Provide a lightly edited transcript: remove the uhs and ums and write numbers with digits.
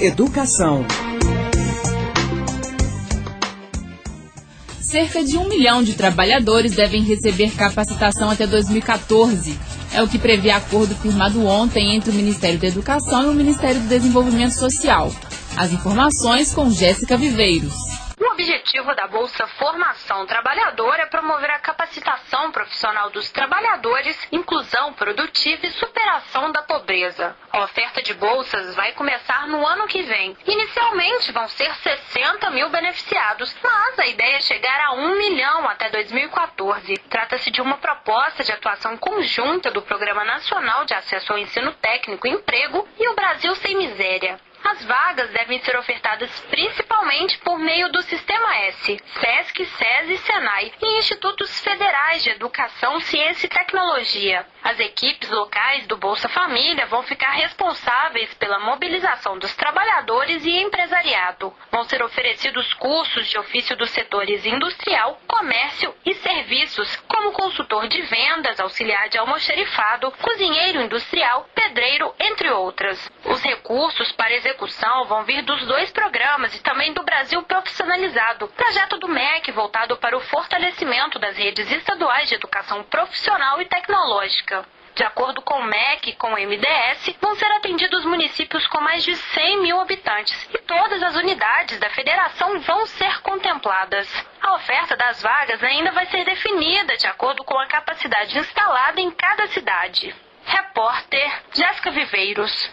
Educação. Cerca de 1 milhão de trabalhadores devem receber capacitação até 2014. É o que prevê acordo firmado ontem entre o Ministério da Educação e o Ministério do Desenvolvimento Social. As informações com Jéssica Viveiros. O objetivo da Bolsa Formação Trabalhador é promover a capacitação profissional dos trabalhadores, inclusão produtiva e superação da pobreza. A oferta de bolsas vai começar no ano que vem. Inicialmente vão ser 60 mil beneficiados, mas a ideia é chegar a 1 milhão até 2014. Trata-se de uma proposta de atuação conjunta do Programa Nacional de Acesso ao Ensino Técnico e Emprego e o Brasil Sem Miséria. As vagas devem ser ofertadas principalmente por meio do Sistema S, SESC, SESI e SENAI e institutos federais de educação, ciência e tecnologia. As equipes locais do Bolsa Família vão ficar responsáveis pela mobilização dos trabalhadores e empresariado. Vão ser oferecidos cursos de ofício dos setores industrial, comércio e serviços, como consultor de vendas, auxiliar de almoxerifado, cozinheiro industrial, pedreiro, entre outras. Os recursos para execução vão vir dos 2 programas e também do Brasil Profissionalizado, projeto do MEC voltado para o fortalecimento das redes estaduais de educação profissional e tecnológica. De acordo com o MEC e com o MDS, vão ser atendidos municípios com mais de 100 mil habitantes e todas as unidades da federação vão ser contempladas. A oferta das vagas ainda vai ser definida de acordo com a capacidade instalada em cada cidade. Repórter Jéssica Viveiros.